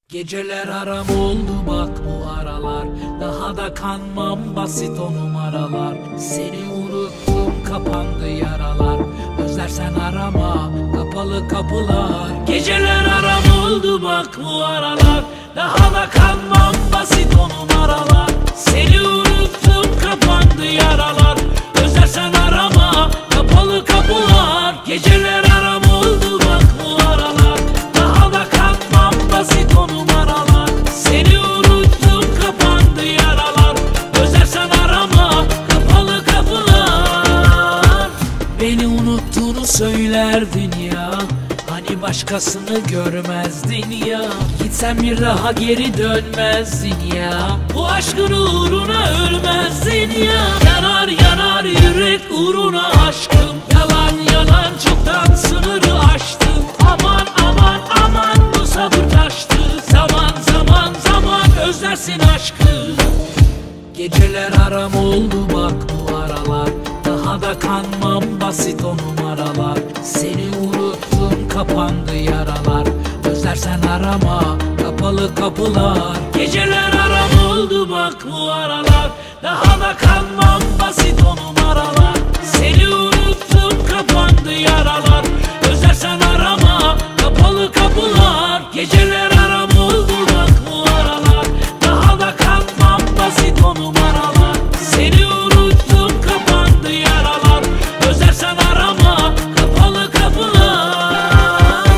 Geceler aram oldu bak bu aralar, daha da kanmam basit o numaralar. Seni unuttum, kapandı yaralar, özlersen arama, kapalı kapılar. Geceler aram oldu bak bu aralar, daha da kanmam basit o numaralar. Seni unuttum, kapandı yaralar, özlersen arama, kapalı kapılar. Geceler aram oldu bak bu aralar, daha da kanmam basit o numaralar. Seni unuttum, kapandı yaralar, özlersen arama, kapalı kapılar. Beni unuttuğunu söylerdin ya, hani başkasını görmezdin ya. Gitsen bir daha geri dönmezdin ya, bu aşkın uğruna ölmezdin ya. Yanar yanar yürek uğruna aşkım, yalan yalan çoktan sınırı aştım. Aman aman aman bu sabır taştı, zaman zaman zaman özlersin aşkı. Geceler aram oldu bak bu aralar, daha da kanmam basit o numaralar. Seni unuttum, kapandı yaralar, özlersen arama, kapalı kapılar. Geceler aram oldu bak bu aralar, daha da kanmam basit o numaralar. Seni unuttum, kapandı yaralar, özlersen arama, kapalı kapılar. Geceler aram oldu bak bu aralar, daha da kanmam basit o numaralar. Seni unuttum, kapandı yaralar, özlersen arama, kapalı kapılar.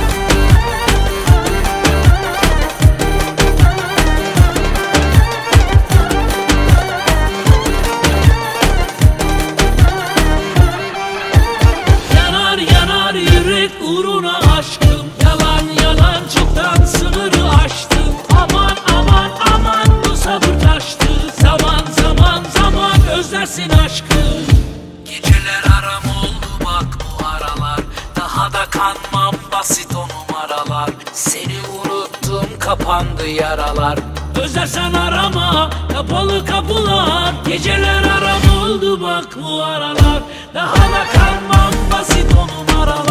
Yanar yanar yürek uğruna aşkım, yalan yalan çoktan sınırı aştım. Aman aman aman bu sabır taştı, zaman zaman zaman özlersin aşkı. Geceler aram oldu bak bu aralar, daha da kanmam basit o numaralar. Seni unuttum, kapandı yaralar, özlersen arama, kapalı kapılar. Geceler aram oldu bak bu aralar, daha da kanmam basit o numaralar.